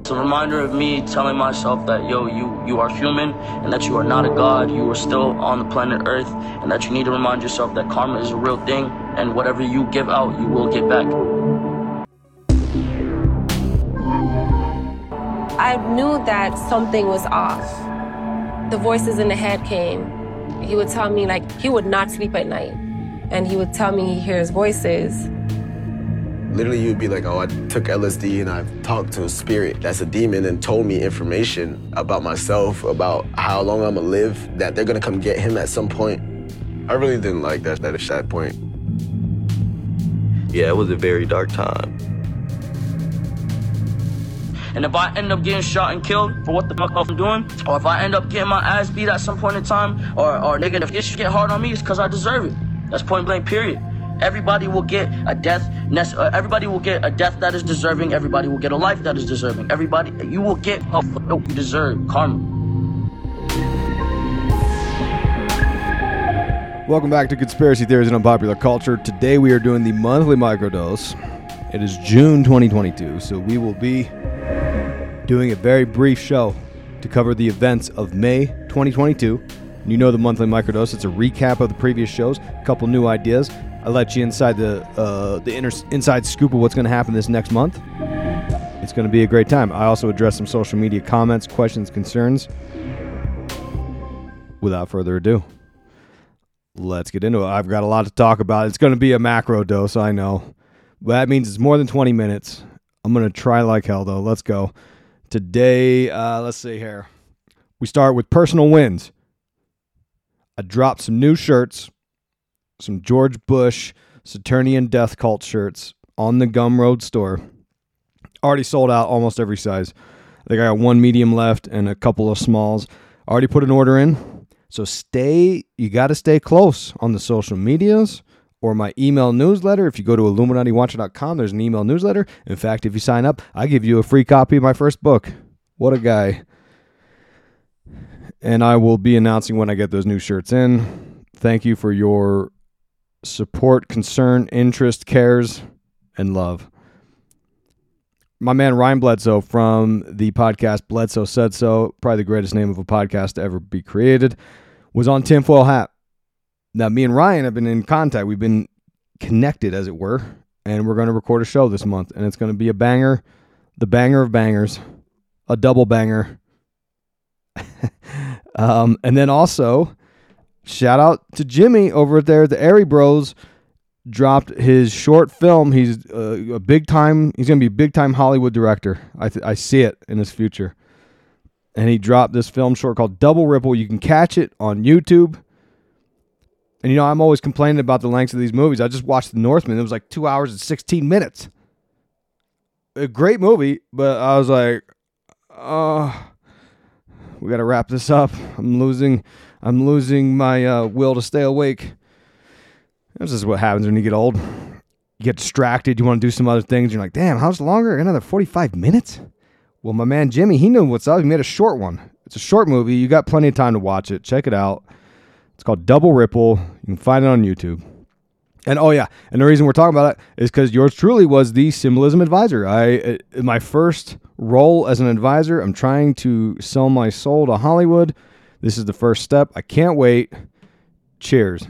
It's a reminder of me telling myself that, yo, you are human and that you are not a god. You are still on the planet Earth, and that you need to remind yourself that karma is a real thing, and whatever you give out, you will get back. I knew that something was off. The voices in the head came. He would tell me, like, he would not sleep at night. And he would tell me he hears voices. Literally, you'd be like, oh, I took LSD and I've talked to a spirit that's a demon and told me information about myself, about how long I'm gonna live, that they're gonna come get him at some point. I really didn't like that at that point. Yeah, it was a very dark time. And if I end up getting shot and killed for what the fuck I'm doing, or if I end up getting my ass beat at some point in time, or nigga, if this shit get hard on me, it's because I deserve it. That's point blank, period. Everybody will get a death. Everybody will get a death that is deserving. Everybody will get a life that is deserving. Everybody, you will get what you deserve. Karma. Welcome back to Conspiracy Theories and Unpopular Culture. Today we are doing the monthly microdose. It is June 2022, so we will be doing a very brief show to cover the events of May 2022. You know the monthly microdose. It's a recap of the previous shows, a couple new ideas. I let you inside the inside scoop of what's going to happen this next month. It's going to be a great time. I also address some social media comments, questions, concerns. Without further ado, let's get into it. I've got a lot to talk about. It's going to be a macro dose, I know. But that means it's more than 20 minutes. I'm going to try like hell, though. Let's go. Today, let's see here. We start with personal wins. I dropped some new shirts, some George Bush Saturnian Death Cult shirts on the Gumroad store. Already sold out almost every size. I think I got one medium left and a couple of smalls. Already put an order in. So you got to stay close on the social medias or my email newsletter. If you go to IlluminatiWatcher.com, there's an email newsletter. In fact, if you sign up, I give you a free copy of my first book. What a guy. And I will be announcing when I get those new shirts in. Thank you for your support, concern, interest, cares, and love. My man Ryan Bledsoe from the podcast Bledsoe Said So, probably the greatest name of a podcast to ever be created, was on Tinfoil Hat. Now, me and Ryan have been in contact. We've been connected, as it were, and we're going to record a show this month, and it's going to be a banger, the banger of bangers, a double banger. And then also, shout out to Jimmy over there at the Airy Bros. Dropped his short film. He's He's going to be a big time Hollywood director. I see it in his future. And he dropped this film short called Double Ripple. You can catch it on YouTube. And you know, I'm always complaining about the lengths of these movies. I just watched The Northman. It was like 2 hours and 16 minutes. A great movie, but I was like, we got to wrap this up. I'm losing my will to stay awake. This is what happens when you get old. You get distracted. You want to do some other things. You're like, damn, how's longer? Another 45 minutes? Well, my man Jimmy, he knew what's up. He made a short one. It's a short movie. You got plenty of time to watch it. Check it out. It's called Double Ripple. You can find it on YouTube. And oh yeah, and the reason we're talking about it is because yours truly was the symbolism advisor. In my first role as an advisor, I'm trying to sell my soul to Hollywood. This is the first step. I can't wait. Cheers.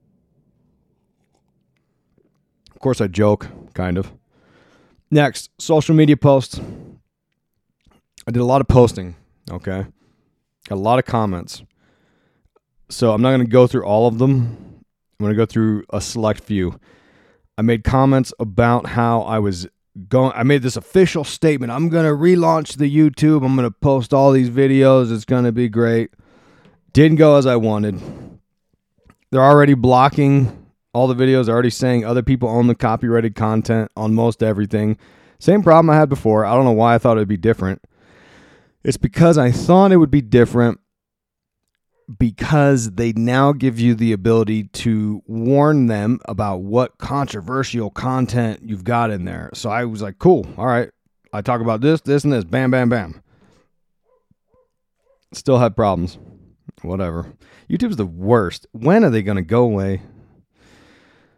Of course, I joke, kind of. Next, social media posts. I did a lot of posting, okay? Got a lot of comments. So I'm not going to go through all of them. I'm going to go through a select few. I made comments about how I made this official statement. I'm going to relaunch the YouTube. I'm going to post all these videos. It's going to be great. Didn't go as I wanted. They're already blocking all the videos. They're already saying other people own the copyrighted content on most everything. Same problem I had before. I don't know why I thought it would be different. It's because I thought it would be different because they now give you the ability to warn them about what controversial content you've got in there. So I was like, cool. All right. I talk about this, and this. Bam, bam, bam. Still had problems. Whatever. YouTube's the worst. When are they going to go away?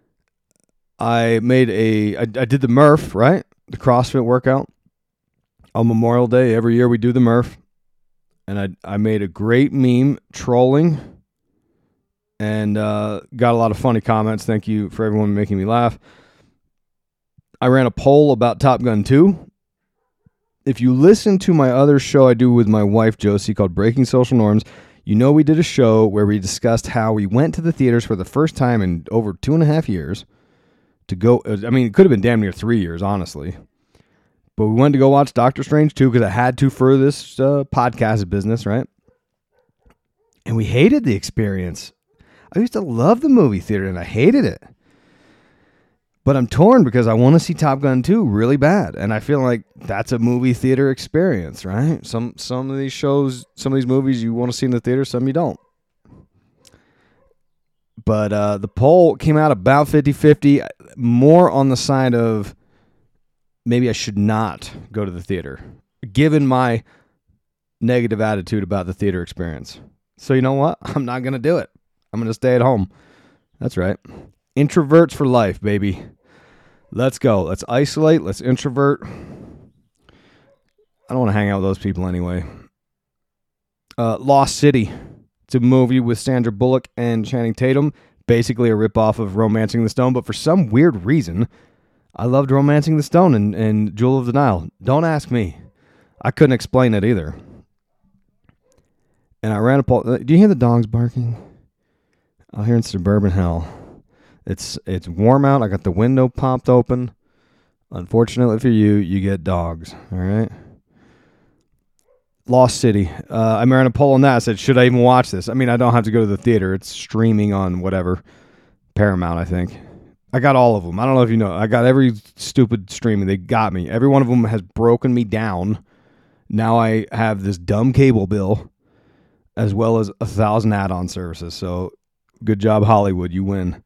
I did the Murph, right? The CrossFit workout. On Memorial Day, every year we do the Murph. And I made a great meme trolling and got a lot of funny comments. Thank you for everyone making me laugh. I ran a poll about Top Gun 2. If you listen to my other show I do with my wife, Josie, called Breaking Social Norms, you know we did a show where we discussed how we went to the theaters for the first time in over 2.5 years to go. I mean, it could have been damn near 3 years, honestly. But we went to go watch Doctor Strange 2 because I had to for this podcast business, right? And we hated the experience. I used to love the movie theater, and I hated it. But I'm torn because I want to see Top Gun 2 really bad. And I feel like that's a movie theater experience, right? Some of these shows, some of these movies you want to see in the theater, some you don't. But the poll came out about 50-50, more on the side of maybe I should not go to the theater, given my negative attitude about the theater experience. So you know what? I'm not going to do it. I'm going to stay at home. That's right. Introverts for life, baby. Let's go. Let's isolate. Let's introvert. I don't want to hang out with those people anyway. Lost City. It's a movie with Sandra Bullock and Channing Tatum. Basically a ripoff of Romancing the Stone, but for some weird reason, I loved Romancing the Stone and Jewel of the Nile. Don't ask me. I couldn't explain it either. And I ran a poll. Do you hear the dogs barking? Out here in suburban hell. It's warm out. I got the window popped open. Unfortunately for you, you get dogs. All right. Lost City. I ran a poll on that. I said, should I even watch this? I mean, I don't have to go to the theater. It's streaming on whatever. Paramount, I think. I got all of them. I don't know if you know. I got every stupid streaming. They got me. Every one of them has broken me down. Now I have this dumb cable bill as well as 1,000 add-on services. So good job, Hollywood. You win.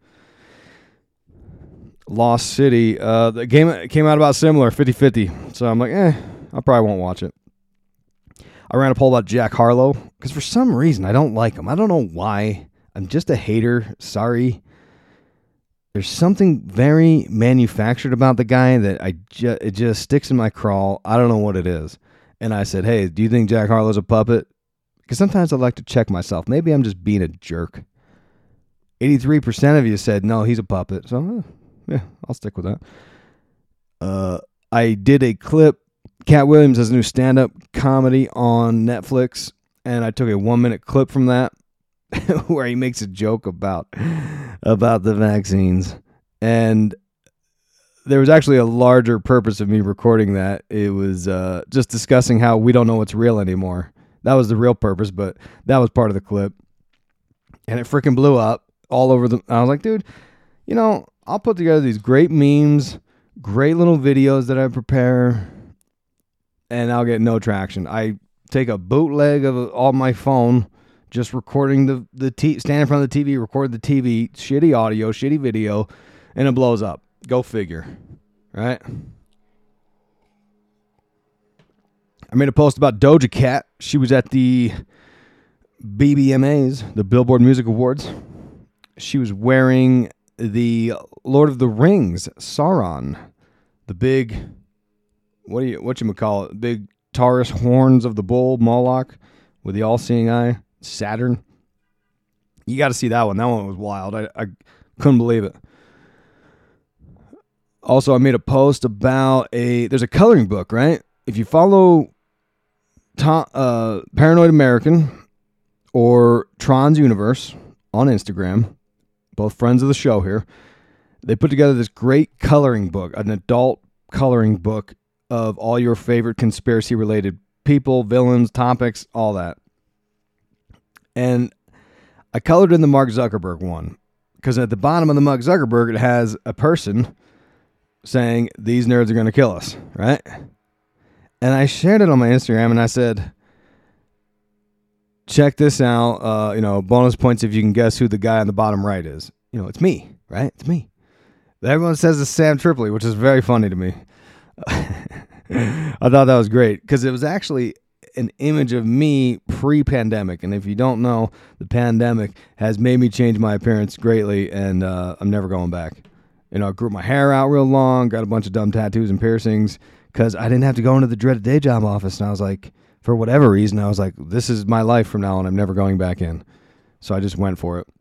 Lost City. The game came out about similar, 50-50. So I'm like, I probably won't watch it. I ran a poll about Jack Harlow because for some reason I don't like him. I don't know why. I'm just a hater. Sorry. There's something very manufactured about the guy that it just sticks in my craw. I don't know what it is. And I said, hey, do you think Jack Harlow's a puppet? Because sometimes I like to check myself. Maybe I'm just being a jerk. 83% of you said, no, he's a puppet. So, yeah, I'll stick with that. I did a clip. Cat Williams has a new stand-up comedy on Netflix. And I took a 1-minute clip from that where he makes a joke about the vaccines. And there was actually a larger purpose of me recording that. It was just discussing how we don't know what's real anymore. That was the real purpose, but that was part of the clip. And it freaking blew up all over I was like, dude, I'll put together these great memes, great little videos that I prepare, and I'll get no traction. I take a bootleg of on my phone, just recording stand in front of the TV, record the TV, shitty audio, shitty video, and it blows up. Go figure, right? I made a post about Doja Cat. She was at the BBMAs, the Billboard Music Awards. She was wearing the Lord of the Rings, Sauron, the big, what you call it, big Taurus horns of the bull, Moloch, with the all-seeing eye, Saturn. You got to see that one. That one was wild. I couldn't believe it. Also, I made a post about there's a coloring book, right? If you follow Paranoid American or Tron's Universe on Instagram, both friends of the show here, they put together this great coloring book, an adult coloring book of all your favorite conspiracy-related people, villains, topics, all that. And I colored in the Mark Zuckerberg one because at the bottom of the Mark Zuckerberg, it has a person saying, these nerds are going to kill us, right? And I shared it on my Instagram and I said, check this out. Bonus points if you can guess who the guy on the bottom right is. It's me, right? It's me. Everyone says it's Sam Tripoli, which is very funny to me. I thought that was great because it was actually an image of me pre-pandemic. And if you don't know, the pandemic has made me change my appearance greatly, and I'm never going back. I grew my hair out real long, got a bunch of dumb tattoos and piercings, because I didn't have to go into the dreaded day job office. And I was like, for whatever reason, I was like, this is my life from now on. I'm never going back in. So I just went for it.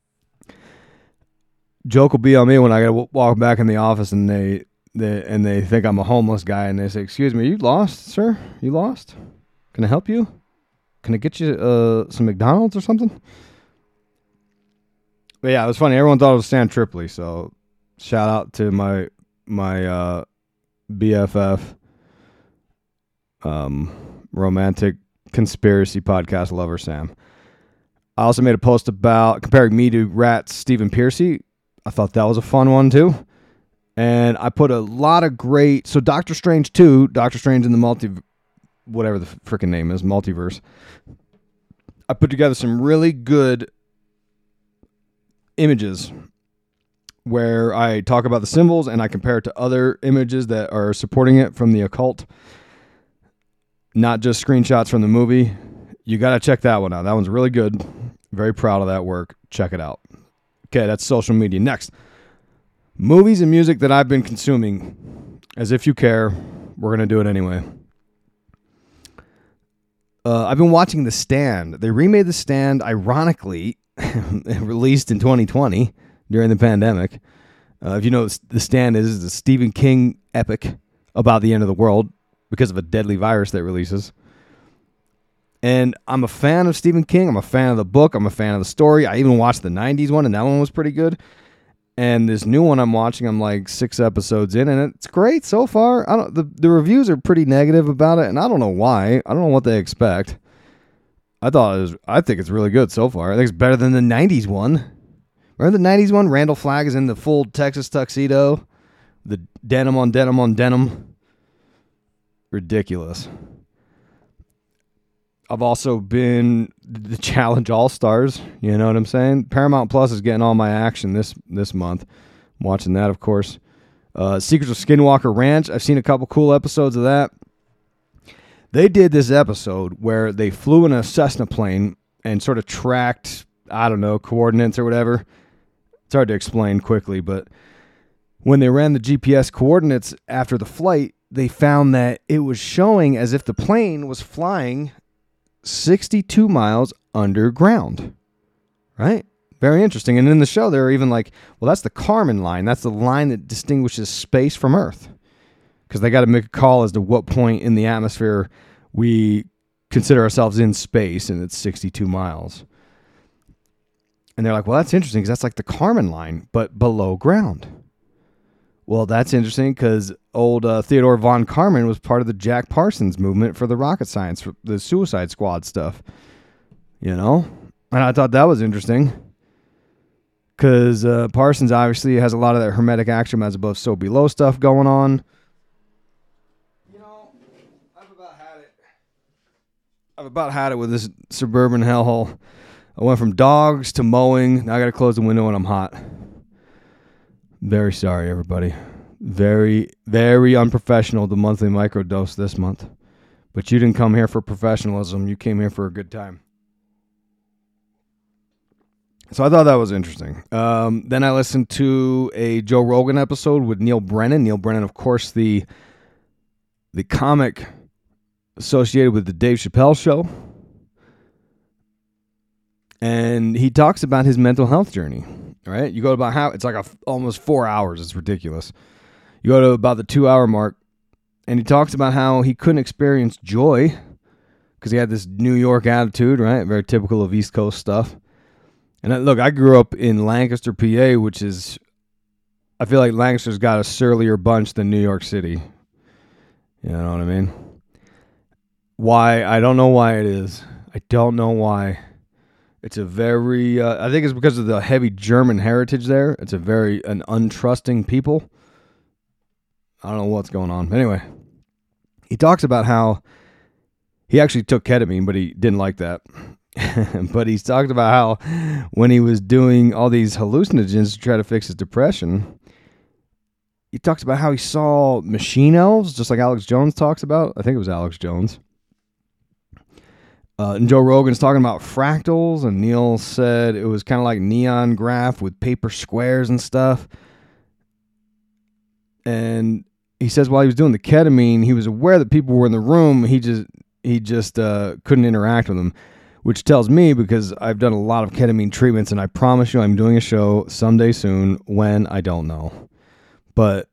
Joke will be on me when I got to walk back in the office and they think I'm a homeless guy and they say, excuse me, you lost, sir? You lost? Can I help you? Can I get you some McDonald's or something? But yeah, it was funny. Everyone thought it was Stan Tripoli, so shout out to my BFF, romantic conspiracy podcast lover, Sam. I also made a post about comparing me to Rat's Stephen Piercy. I thought that was a fun one too. And I put a lot of great... So Doctor Strange 2, Doctor Strange in the whatever the freaking name is, multiverse. I put together some really good images where I talk about the symbols and I compare it to other images that are supporting it from the occult. Not just screenshots from the movie. You got to check that one out. That one's really good. Very proud of that work. Check it out. Okay, that's social media. Next, movies and music that I've been consuming. As if you care, we're going to do it anyway. I've been watching The Stand. They remade The Stand, ironically, released in 2020 during the pandemic. If you know, The Stand is a Stephen King epic about the end of the world because of a deadly virus that releases. And I'm a fan of Stephen King. I'm a fan of the book. I'm a fan of the story. I even watched the 90s one, and that one was pretty good. And this new one I'm watching, I'm like 6 episodes in, and it's great so far. The reviews are pretty negative about it, and I don't know why. I don't know what they expect. I think it's really good so far. I think it's better than the 90s one. Remember the 90s one? Randall Flagg is in the full Texas tuxedo. The denim on denim on denim. Ridiculous. I've also been the Challenge All-Stars. You know what I'm saying? Paramount Plus is getting all my action this month. I'm watching that, of course. Secrets of Skinwalker Ranch. I've seen a couple cool episodes of that. They did this episode where they flew in a Cessna plane and sort of tracked, I don't know, coordinates or whatever. It's hard to explain quickly, but when they ran the GPS coordinates after the flight, they found that it was showing as if the plane was flying 62 miles underground, right? Very interesting. And in the show, they're even like, well, that's the Kármán line. That's the line that distinguishes space from Earth. Because they got to make a call as to what point in the atmosphere we consider ourselves in space, and it's 62 miles. And they're like, well, that's interesting because that's like the Kármán line, but below ground. Well, that's interesting because old Theodore von Karman was part of the Jack Parsons movement for the rocket science, for the Suicide Squad stuff. You know? And I thought that was interesting because Parsons obviously has a lot of that hermetic axiom as above, so below stuff going on. You know, I've about had it with this suburban hellhole. I went from dogs to mowing. Now I got to close the window when I'm hot. Very sorry, everybody. Very, very unprofessional, the monthly microdose this month. But you didn't come here for professionalism. You came here for a good time. So I thought that was interesting. Then I listened to a Joe Rogan episode with Neil Brennan. Neil Brennan, of course, the comic associated with the Dave Chappelle Show. And he talks about his mental health journey. Right? You go to about it's like almost 4 hours. It's ridiculous. You go to about the 2 hour mark, and he talks about how he couldn't experience joy because he had this New York attitude, right? Very typical of East Coast stuff. And look, I grew up in Lancaster, PA, which is, I feel like Lancaster's got a surlier bunch than New York City. You know what I mean? Why? I don't know why it is. I don't know why. It's a very, I think it's because of the heavy German heritage there. It's an untrusting people. I don't know what's going on. Anyway, he talks about how he actually took ketamine, but he didn't like that. But he's talked about how when he was doing all these hallucinogens to try to fix his depression, he talks about how he saw machine elves, just like Alex Jones talks about. I think it was Alex Jones. And Joe Rogan's talking about fractals, and Neil said it was kind of like neon graph with paper squares and stuff. And he says while he was doing the ketamine, he was aware that people were in the room. He just couldn't interact with them, which tells me, because I've done a lot of ketamine treatments, and I promise you I'm doing a show someday soon when I don't know. But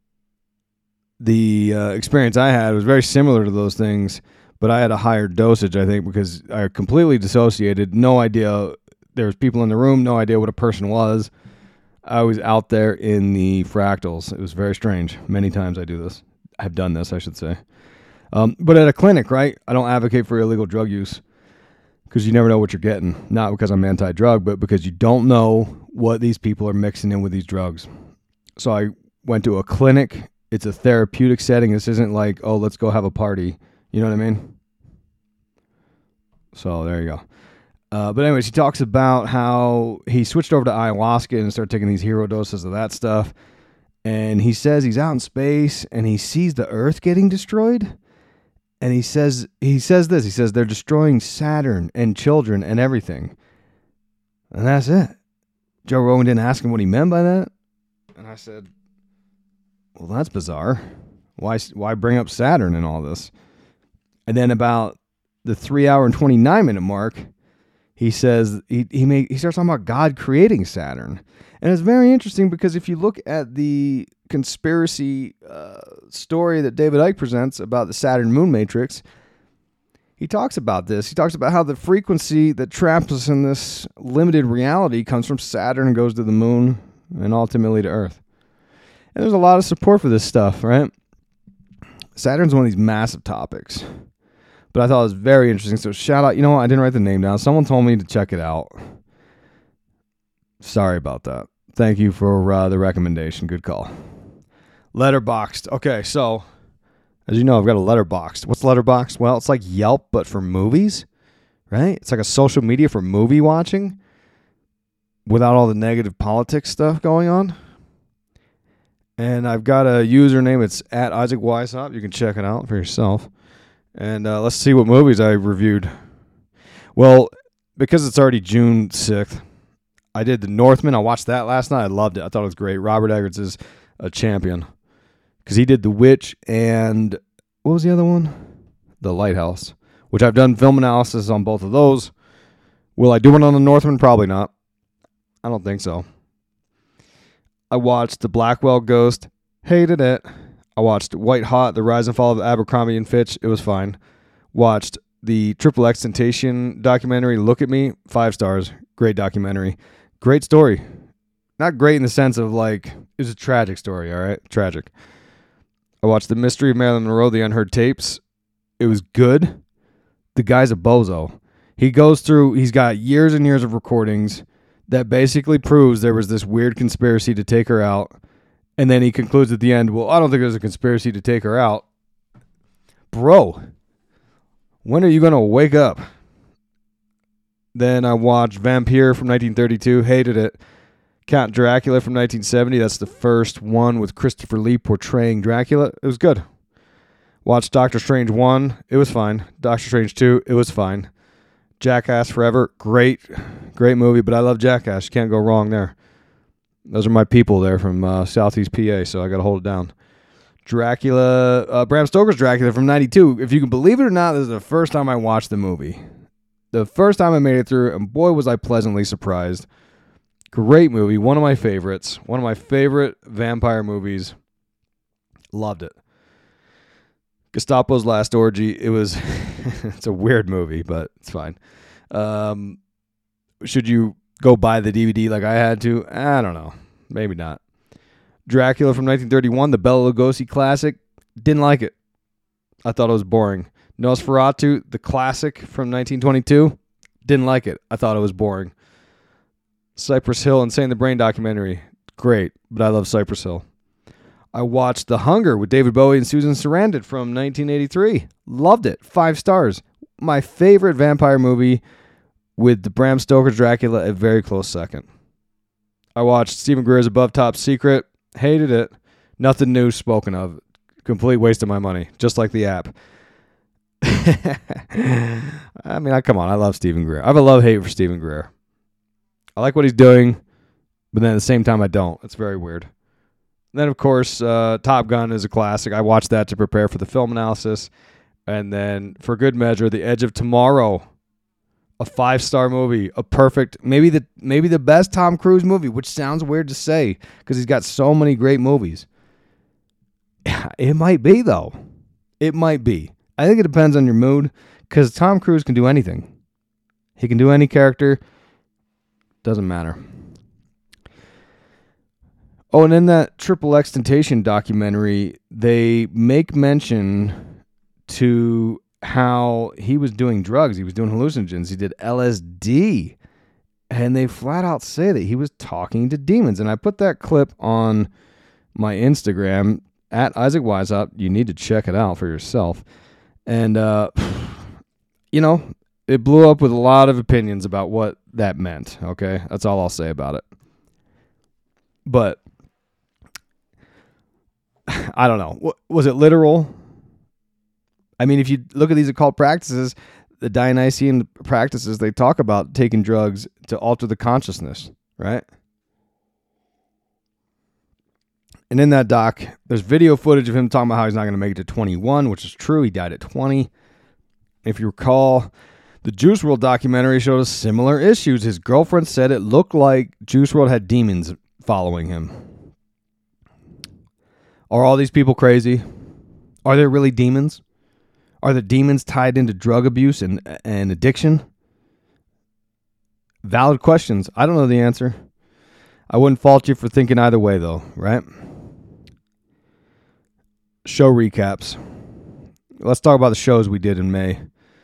the experience I had was very similar to those things, but I had a higher dosage, I think, because I completely dissociated. No idea there was people in the room, no idea what a person was. I was out there in the fractals. It was very strange. Many times I do this. I've done this, I should say. But at a clinic, right? I don't advocate for illegal drug use because you never know what you're getting. Not because I'm anti-drug, but because you don't know what these people are mixing in with these drugs. So I went to a clinic. It's a therapeutic setting. This isn't like, oh, let's go have a party. You know what I mean? So there you go. But anyways, he talks about how he switched over to ayahuasca and started taking these hero doses of that stuff. And he says he's out in space and he sees the Earth getting destroyed. And he says this. He says they're destroying Saturn and children and everything. And that's it. Joe Rogan didn't ask him what he meant by that. And I said, well, that's bizarre. Why bring up Saturn and all this? And then about the 3 hour and 29 minute mark, he says he starts talking about God creating Saturn. And it's very interesting because if you look at the conspiracy story that David Icke presents about the Saturn moon matrix, he talks about this. He talks about how the frequency that traps us in this limited reality comes from Saturn and goes to the moon and ultimately to Earth. And there's a lot of support for this stuff, right? Saturn's one of these massive topics. But I thought it was very interesting. So shout out. You know what? I didn't write the name down. Someone told me to check it out. Sorry about that. Thank you for the recommendation. Good call. Letterboxd. Okay, so as you know, I've got a Letterboxd. What's Letterboxd? Well, it's like Yelp, but for movies, right? It's like a social media for movie watching without all the negative politics stuff going on. And I've got a username. It's at Isaac Weishaupt. You can check it out for yourself. And let's see what movies I reviewed. Well, because it's already June 6th, I did The Northman. I watched that last night. I loved it. I thought it was great. Robert Eggers is a champion because he did The Witch and what was the other one? The Lighthouse, which I've done film analysis on both of those. Will I do one on The Northman? Probably not. I don't think so. I watched The Blackwell Ghost. Hated it. I watched White Hot, The Rise and Fall of Abercrombie and Fitch. It was fine. Watched the Triple X Temptation documentary, Look at Me. 5 stars. Great documentary. Great story. Not great in the sense of like, it was a tragic story, all right? Tragic. I watched The Mystery of Marilyn Monroe, The Unheard Tapes. It was good. The guy's a bozo. He goes through, he's got years and years of recordings that basically proves there was this weird conspiracy to take her out. And then he concludes at the end, well, I don't think there's a conspiracy to take her out. Bro, when are you going to wake up? Then I watched Vampire from 1932. Hated it. Count Dracula from 1970. That's the first one with Christopher Lee portraying Dracula. It was good. Watched Doctor Strange 1. It was fine. Doctor Strange 2. It was fine. Jackass Forever. Great movie, but I love Jackass. You can't go wrong there. Those are my people there from Southeast PA, so I got to hold it down. Dracula, Bram Stoker's Dracula from 92. If you can believe it or not, this is the first time I watched the movie. The first time I made it through, and boy, was I pleasantly surprised. Great movie. One of my favorites. One of my favorite vampire movies. Loved it. Gestapo's Last Orgy. It was, it's a weird movie, but it's fine. Should you go buy the DVD like I had to? I don't know. Maybe not. Dracula from 1931, the Bela Lugosi classic. Didn't like it. I thought it was boring. Nosferatu, the classic from 1922. Didn't like it. I thought it was boring. Cypress Hill, Insane the Brain documentary. Great, but I love Cypress Hill. I watched The Hunger with David Bowie and Susan Sarandon from 1983. Loved it. 5 stars. My favorite vampire movie with the Bram Stoker's Dracula a very close second. I watched Stephen Greer's Above Top Secret. Hated it. Nothing new spoken of. Complete waste of my money. Just like the app. I mean, come on. I love Stephen Greer. I have a love-hate for Stephen Greer. I like what he's doing, but then at the same time, I don't. It's very weird. Then, of course, Top Gun is a classic. I watched that to prepare for the film analysis. And then, for good measure, The Edge of Tomorrow, a 5-star movie, a perfect, maybe the best Tom Cruise movie, which sounds weird to say because he's got so many great movies. It might be, though. It might be. I think it depends on your mood because Tom Cruise can do anything. He can do any character. Doesn't matter. Oh, and in that Triple X Temptation documentary, they make mention to how he was doing drugs. He was doing hallucinogens. He did LSD. And they flat out say that he was talking to demons. And I put that clip on my Instagram at Isaac Weishaupt. You need to check it out for yourself. And, it blew up with a lot of opinions about what that meant. Okay? That's all I'll say about it. But I don't know. Was it literal? I mean, if you look at these occult practices, the Dionysian practices, they talk about taking drugs to alter the consciousness, right? And in that doc, there's video footage of him talking about how he's not going to make it to 21, which is true. He died at 20. If you recall, the Juice WRLD documentary showed us similar issues. His girlfriend said it looked like Juice WRLD had demons following him. Are all these people crazy? Are there really demons? Are the demons tied into drug abuse and addiction? Valid questions. I don't know the answer. I wouldn't fault you for thinking either way, though, right? Show recaps. Let's talk about the shows we did in May.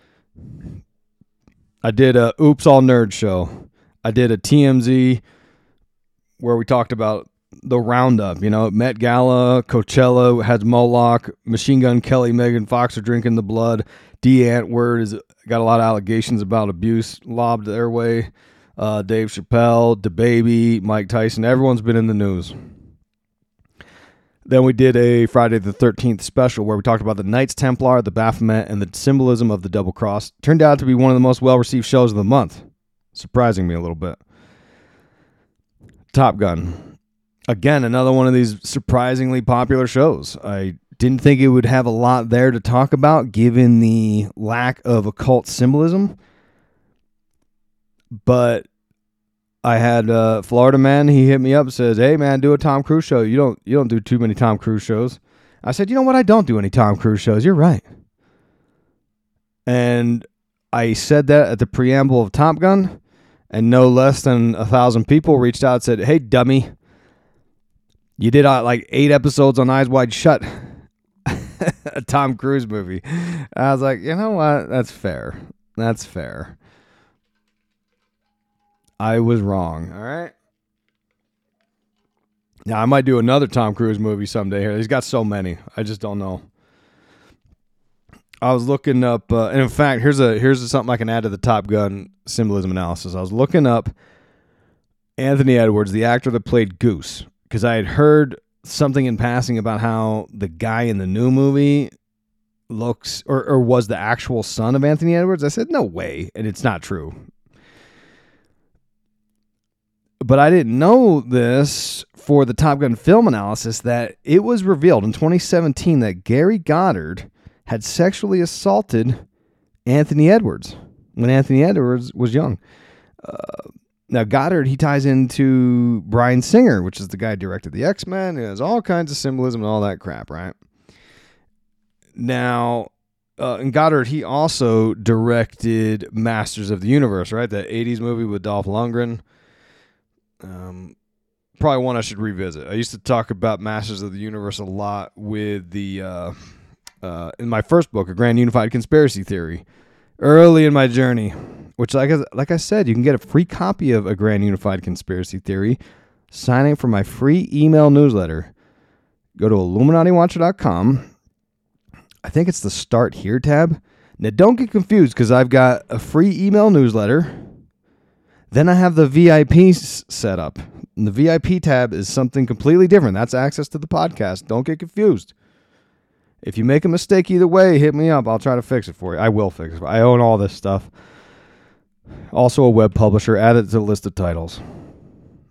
I did a Oops All Nerd show. I did a TMZ where we talked about the roundup, Met Gala, Coachella, had Moloch, Machine Gun Kelly, Megan Fox are drinking the blood. D. Antwoord has got a lot of allegations about abuse lobbed their way. Dave Chappelle, DaBaby, Mike Tyson, everyone's been in the news. Then we did a Friday the 13th special where we talked about the Knights Templar, the Baphomet, and the symbolism of the Double Cross. Turned out to be one of the most well-received shows of the month, surprising me a little bit. Top Gun. Again, another one of these surprisingly popular shows. I didn't think it would have a lot there to talk about given the lack of occult symbolism. But I had Florida Man, he hit me up and says, "Hey man, do a Tom Cruise show. You don't do too many Tom Cruise shows." I said, "You know what? I don't do any Tom Cruise shows. You're right." And I said that at the preamble of Top Gun, and no less than 1,000 people reached out and said, "Hey dummy, you did like 8 episodes on Eyes Wide Shut, a Tom Cruise movie." I was like, you know what? That's fair. That's fair. I was wrong. All right. Now, I might do another Tom Cruise movie someday here. He's got so many. I just don't know. I was looking up, and in fact, here's something I can add to the Top Gun symbolism analysis. I was looking up Anthony Edwards, the actor that played Goose, because I had heard something in passing about how the guy in the new movie looks or was the actual son of Anthony Edwards. I said, no way, and it's not true. But I didn't know this for the Top Gun film analysis that it was revealed in 2017 that Gary Goddard had sexually assaulted Anthony Edwards when Anthony Edwards was young. Now, Goddard, he ties into Bryan Singer, which is the guy who directed the X-Men. It has all kinds of symbolism and all that crap, right? Now, and Goddard, he also directed Masters of the Universe, right? That 80s movie with Dolph Lundgren. Probably one I should revisit. I used to talk about Masters of the Universe a lot with the in my first book, A Grand Unified Conspiracy Theory, early in my journey, which like I said, you can get a free copy of A Grand Unified Conspiracy Theory signing for my free email newsletter. Go to IlluminatiWatcher.com. I think it's the Start Here tab. Now, don't get confused because I've got a free email newsletter. Then I have the VIP set up. And the VIP tab is something completely different. That's access to the podcast. Don't get confused. If you make a mistake either way, hit me up. I'll try to fix it for you. I will fix it. I own all this stuff. Also a web publisher. Add it to the list of titles.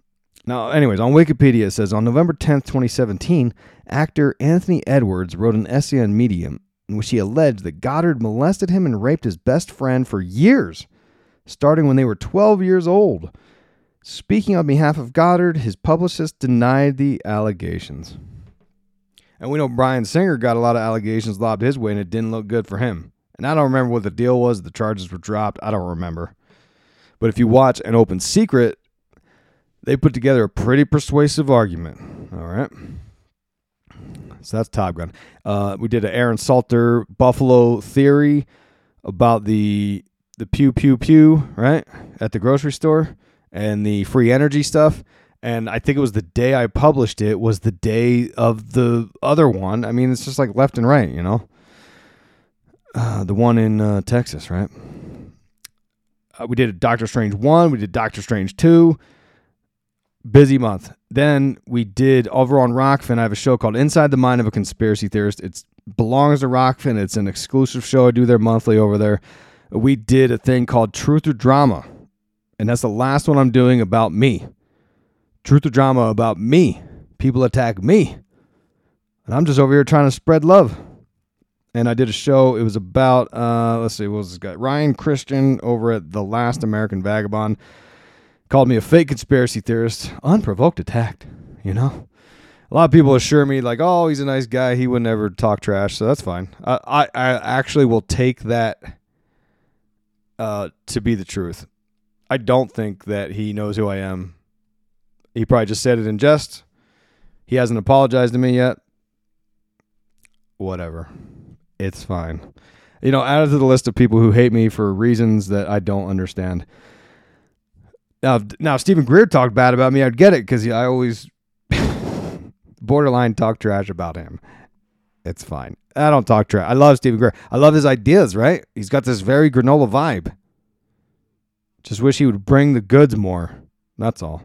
Now, anyways, on Wikipedia it says, on November 10th, 2017, actor Anthony Edwards wrote an essay on Medium in which he alleged that Goddard molested him and raped his best friend for years, starting when they were 12 years old. Speaking on behalf of Goddard, his publicist denied the allegations. And we know Bryan Singer got a lot of allegations lobbed his way, and it didn't look good for him. And I don't remember what the deal was. The charges were dropped. I don't remember. But if you watch An Open Secret, they put together a pretty persuasive argument. All right. So that's Top Gun. We did an Aaron Salter Buffalo theory about the pew, pew, pew, right, at the grocery store and the free energy stuff. And I think it was the day I published it was the day of the other one. I mean, it's just like left and right, you know. The one in Texas, right? We did Doctor Strange 1. We did Doctor Strange 2. Busy month. Then we did over on Rockfin. I have a show called Inside the Mind of a Conspiracy Theorist. It belongs to Rockfin. It's an exclusive show. I do their monthly over there. We did a thing called Truth or Drama. And that's the last one I'm doing about me. Truth or Drama about me. People attack me. And I'm just over here trying to spread love. And I did a show. It was about, let's see, what was this guy? Ryan Christian over at The Last American Vagabond. Called me a fake conspiracy theorist. Unprovoked attacked, you know? A lot of people assure me, like, oh, he's a nice guy. He would never talk trash, so that's fine. I actually will take that to be the truth. I don't think that he knows who I am. He probably just said it in jest. He hasn't apologized to me yet. Whatever. It's fine. You know, added to the list of people who hate me for reasons that I don't understand. Now, Stephen Greer talked bad about me. I'd get it because I always borderline talk trash about him. It's fine. I don't talk trash. I love Stephen Greer. I love his ideas, right? He's got this very granola vibe. Just wish he would bring the goods more. That's all.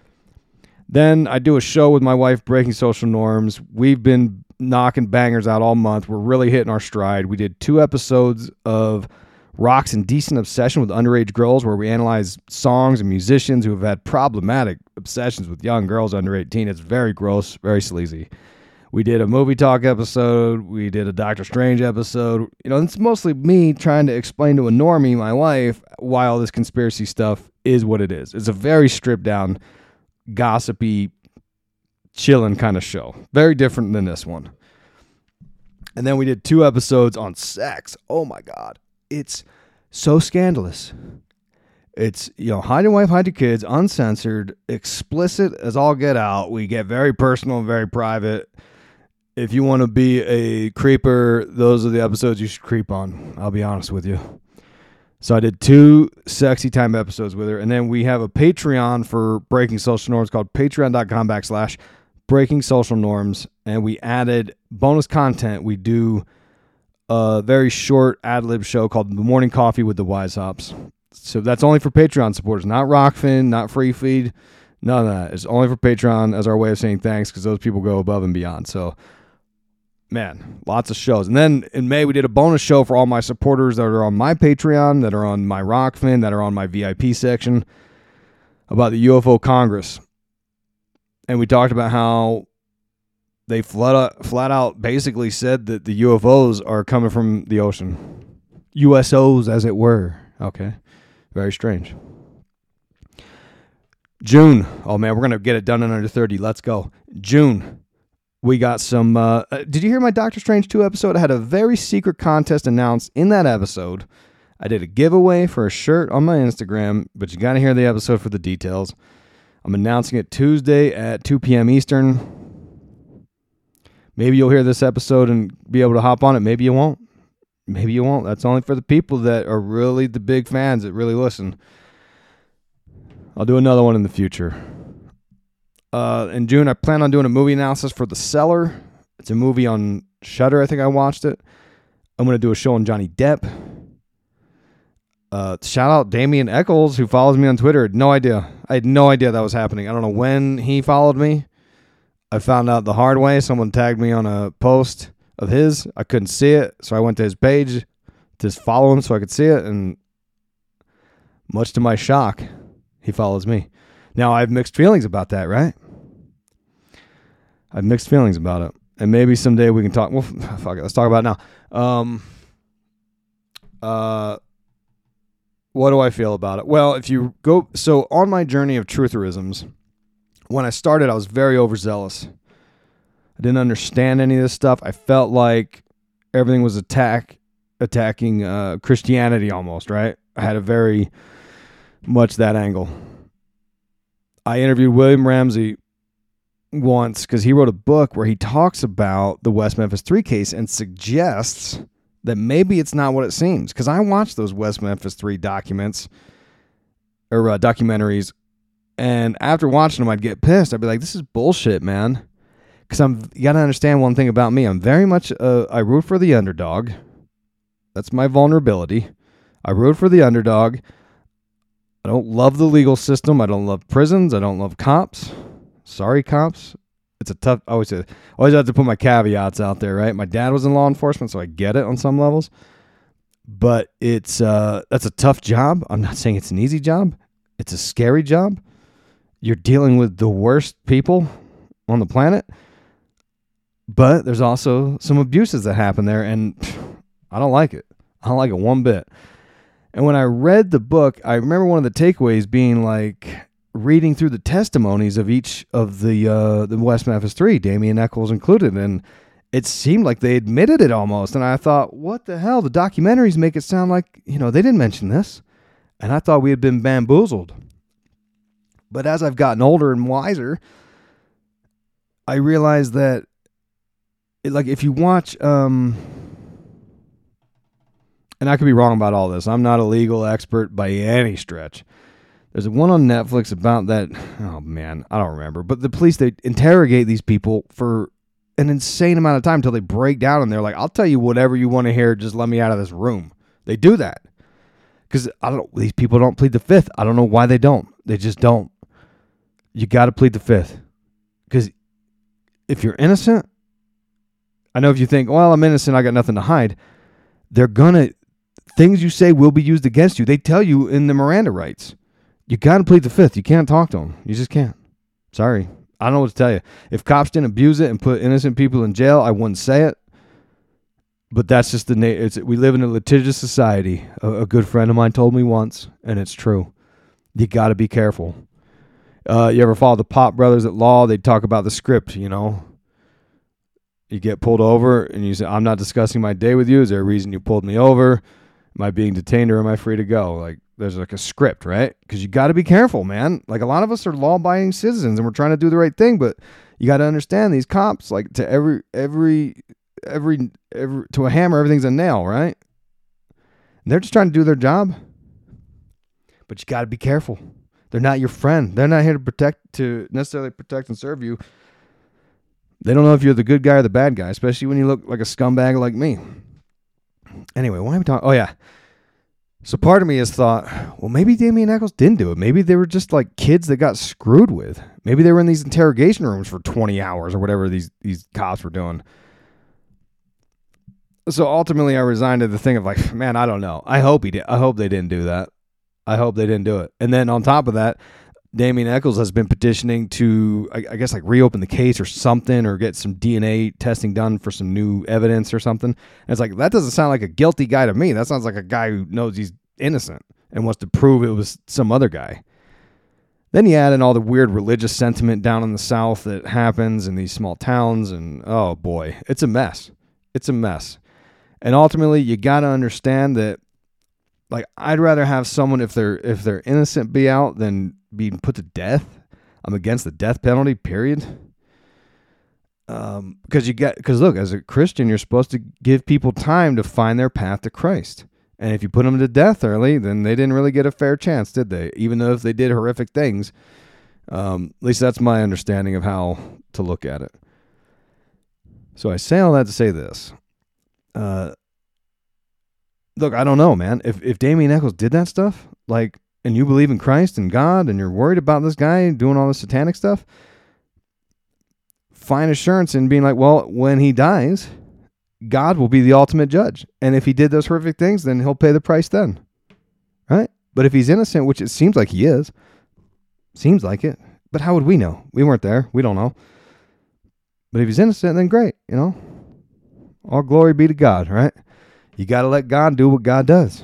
Then I do a show with my wife, Breaking Social Norms. We've been knocking bangers out all month. We're really hitting our stride. We did 2 episodes of Rock's Indecent Obsession with Underage Girls, where we analyze songs and musicians who have had problematic obsessions with young girls under 18. It's very gross, very sleazy. We did a movie talk episode. We did a Doctor Strange episode. You know, it's mostly me trying to explain to a normie, my wife, why all this conspiracy stuff is what it is. It's a very stripped down, gossipy, chilling kind of show. Very different than this one. And then we did 2 episodes on sex. Oh my God. It's so scandalous. It's, you know, hide your wife, hide your kids, uncensored, explicit as all get out. We get very personal and very private. If you want to be a creeper, those are the episodes you should creep on. I'll be honest with you. So I did 2 sexy time episodes with her. And then we have a Patreon for Breaking Social Norms called patreon.com/Breaking Social Norms. And we added bonus content. We do a very short ad-lib show called The Morning Coffee with the Wise Hops. So that's only for Patreon supporters, not Rockfin, not Free Feed, none of that. It's only for Patreon as our way of saying thanks because those people go above and beyond. So, man, lots of shows. And then in May, we did a bonus show for all my supporters that are on my Patreon, that are on my Rockfin, that are on my VIP section about the UFO Congress. And we talked about how they flat out basically said that the UFOs are coming from the ocean. USOs, as it were. Okay. Very strange. June. Oh, man, we're going to get it done in under 30. Let's go. June. We got some... did you hear my Doctor Strange 2 episode? I had a very secret contest announced in that episode. I did a giveaway for a shirt on my Instagram, but you got to hear the episode for the details. I'm announcing it Tuesday at 2 p.m. Eastern. Maybe you'll hear this episode and be able to hop on it. Maybe you won't. Maybe you won't. That's only for the people that are really the big fans that really listen. I'll do another one in the future. In June, I plan on doing a movie analysis for The Cellar. It's a movie on Shudder. I think I watched it. I'm going to do a show on Johnny Depp. Shout out Damien Eccles, who follows me on Twitter. No idea. I had no idea that was happening. I don't know when he followed me. I found out the hard way. Someone tagged me on a post of his. I couldn't see it, so I went to his page to follow him so I could see it, and much to my shock, he follows me. Now, I have mixed feelings about that, right? I have mixed feelings about it. And maybe someday we can talk. Well, fuck it. Let's talk about it now. What do I feel about it? Well, if you go... So, on my journey of trutherisms, when I started, I was very overzealous. I didn't understand any of this stuff. I felt like everything was attacking Christianity almost, right? I had a very much that angle. I interviewed William Ramsey once because he wrote a book where he talks about the West Memphis 3 case and suggests that maybe it's not what it seems. Because I watched those West Memphis 3 documentaries, and after watching them, I'd get pissed. I'd be like, this is bullshit, man. Because you got to understand one thing about me. I'm very much, I root for the underdog. That's my vulnerability. I root for the underdog. I don't love the legal system. I don't love prisons. I don't love cops. Sorry, cops. It's a tough, I always have to put my caveats out there, right? My dad was in law enforcement, so I get it on some levels. But that's a tough job. I'm not saying it's an easy job. It's a scary job. You're dealing with the worst people on the planet. But there's also some abuses that happen there, and I don't like it. I don't like it one bit. And when I read the book, I remember one of the takeaways being like reading through the testimonies of each of the West Memphis 3, Damien Echols included, and it seemed like they admitted it almost. And I thought, what the hell? The documentaries make it sound like, they didn't mention this. And I thought we had been bamboozled. But as I've gotten older and wiser, I realized that if you watch, and I could be wrong about all this. I'm not a legal expert by any stretch. There's one on Netflix about that. Oh, man, I don't remember. But the police, they interrogate these people for an insane amount of time until they break down. And they're like, I'll tell you whatever you want to hear. Just let me out of this room. They do that. Because these people don't plead the fifth. I don't know why they don't. They just don't. You got to plead the fifth. Because if you're innocent, I know if you think, well, I'm innocent, I got nothing to hide. Things you say will be used against you. They tell you in the Miranda rights. You got to plead the fifth. You can't talk to them. You just can't. Sorry. I don't know what to tell you. If cops didn't abuse it and put innocent people in jail, I wouldn't say it. But that's just we live in a litigious society. A good friend of mine told me once, and it's true. You got to be careful. You ever follow the Pop Brothers at law? They talk about the script, You get pulled over, and you say, I'm not discussing my day with you. Is there a reason you pulled me over? Am I being detained, or am I free to go? There's a script, right? Because you got to be careful, man. A lot of us are law-abiding citizens, and we're trying to do the right thing, but you got to understand these cops, to every to a hammer, everything's a nail, right? And they're just trying to do their job. But you got to be careful. They're not your friend. They're not here to necessarily protect and serve you. They don't know if you're the good guy or the bad guy, especially when you look like a scumbag like me. Anyway, why am I talking? Oh, yeah. So part of me has thought, well, maybe Damien Echols didn't do it. Maybe they were just kids that got screwed with. Maybe they were in these interrogation rooms for 20 hours or whatever these cops were doing. So ultimately, I resigned to the thing of man, I don't know. I hope he did. I hope they didn't do that. I hope they didn't do it. And then on top of that, Damien Echols has been petitioning to, I guess, reopen the case or something, or get some DNA testing done for some new evidence or something. And it's that doesn't sound like a guilty guy to me. That sounds like a guy who knows he's innocent and wants to prove it was some other guy. Then you add in all the weird religious sentiment down in the South that happens in these small towns, and oh boy, it's a mess. It's a mess. And ultimately, you got to understand that, I'd rather have someone, if they're innocent, be out than being put to death. I'm against the death penalty, period. Because look, as a Christian, you're supposed to give people time to find their path to Christ. And if you put them to death early, then they didn't really get a fair chance, did they? Even though if they did horrific things. At least that's my understanding of how to look at it. So I say all that to say this. Look, I don't know, man. If Damien Echols did that stuff, and you believe in Christ and God, and you're worried about this guy doing all this satanic stuff, find assurance in being well, when he dies, God will be the ultimate judge. And if he did those horrific things, then he'll pay the price then. Right? But if he's innocent, which it seems like he is, Seems like it. But how would we know? We weren't there. We don't know. But if he's innocent, then great, you know. All glory be to God, right? You got to let God do what God does.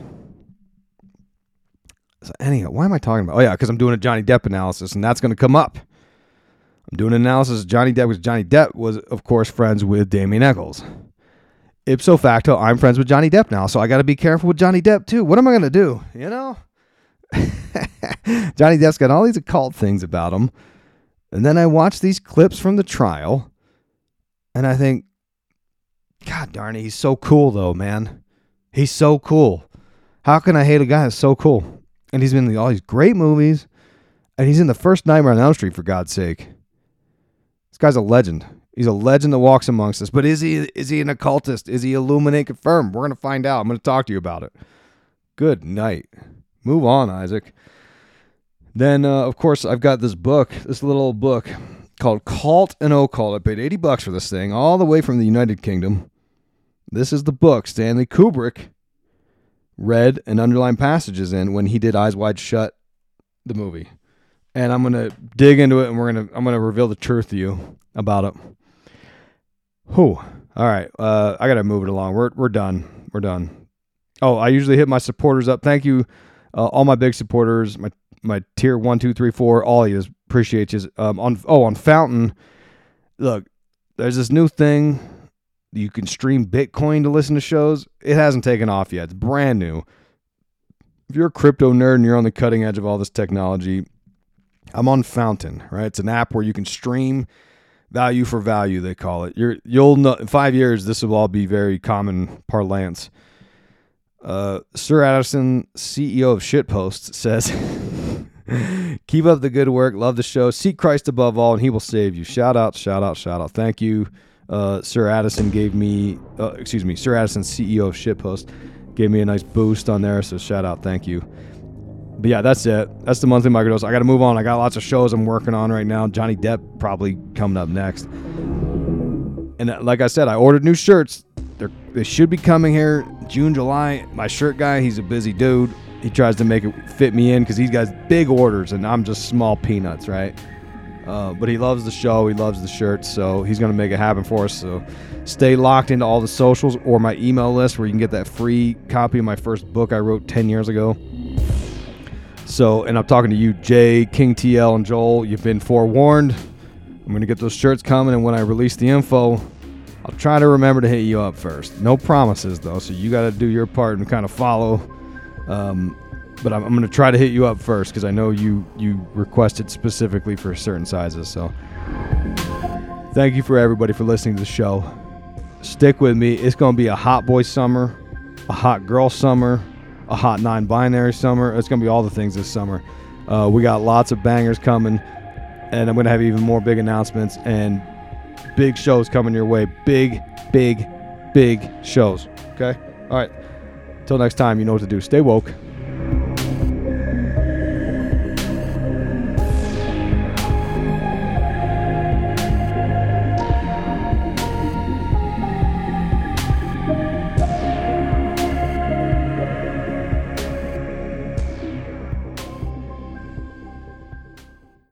So anyhow, why am I talking about? Oh, yeah, because I'm doing a Johnny Depp analysis, and that's going to come up. I'm doing an analysis of Johnny Depp because Johnny Depp was, of course, friends with Damien Echols. Ipso facto, I'm friends with Johnny Depp now, so I got to be careful with Johnny Depp, too. What am I going to do, you know? Johnny Depp's got all these occult things about him. And then I watch these clips from the trial, and I think, God darn it, he's so cool, though, man. He's so cool. How can I hate a guy that's so cool? And he's been in all these great movies, and he's in the first Nightmare on Elm Street, for God's sake. This guy's a legend. He's a legend that walks amongst us. But is he an occultist? Is he Illuminati confirmed? We're going to find out. I'm going to talk to you about it. Good night. Move on, Isaac. Then, of course, I've got this little book called Cult and Occult. I paid $80 for this thing, all the way from the United Kingdom. This is the book Stanley Kubrick read and underlined passages in when he did Eyes Wide Shut, the movie. And I'm going to dig into it, and I'm going to reveal the truth to you about it. Whew. All right. I got to move it along. We're done. We're done. Oh, I usually hit my supporters up. Thank you, all my big supporters, my tier 1, 2, 3, 4, all of you. Appreciate you. On Fountain, look, there's this new thing. You can stream Bitcoin to listen to shows. It hasn't taken off yet. It's brand new. If you're a crypto nerd and you're on the cutting edge of all this technology, I'm on Fountain, right? It's an app where you can stream value for value, they call it. You'll know in 5 years this will all be very common parlance. Sir Addison, CEO of Shitpost, says, keep up the good work. Love the show. Seek Christ above all, and he will save you. Shout out, shout out, shout out. Thank you. Sir Addison, CEO of Shitpost, gave me a nice boost on there, so shout out, thank you. But yeah, that's it. That's the monthly microdose. I got to move on. I got lots of shows I'm working on right now. Johnny Depp probably coming up next. And like I said, I ordered new shirts. They should be coming here June, July. My shirt guy, he's a busy dude. He tries to make it fit me in because he's got big orders, and I'm just small peanuts, right? But he loves the show. He loves the shirts, so he's going to make it happen for us. So stay locked into all the socials or my email list where you can get that free copy of my first book I wrote 10 years ago. So, and I'm talking to you, Jay, King TL, and Joel. You've been forewarned. I'm going to get those shirts coming, and when I release the info, I'll try to remember to hit you up first. No promises, though, so you got to do your part and kind of follow. But I'm going to try to hit you up first because I know you requested specifically for certain sizes. So thank you for everybody for listening to the show. Stick with me. It's going to be a hot boy summer, a hot girl summer, a hot non-binary summer. It's going to be all the things this summer. We got lots of bangers coming, and I'm going to have even more big announcements and big shows coming your way. Big, big, big shows. Okay? All right. Until next time, you know what to do. Stay woke.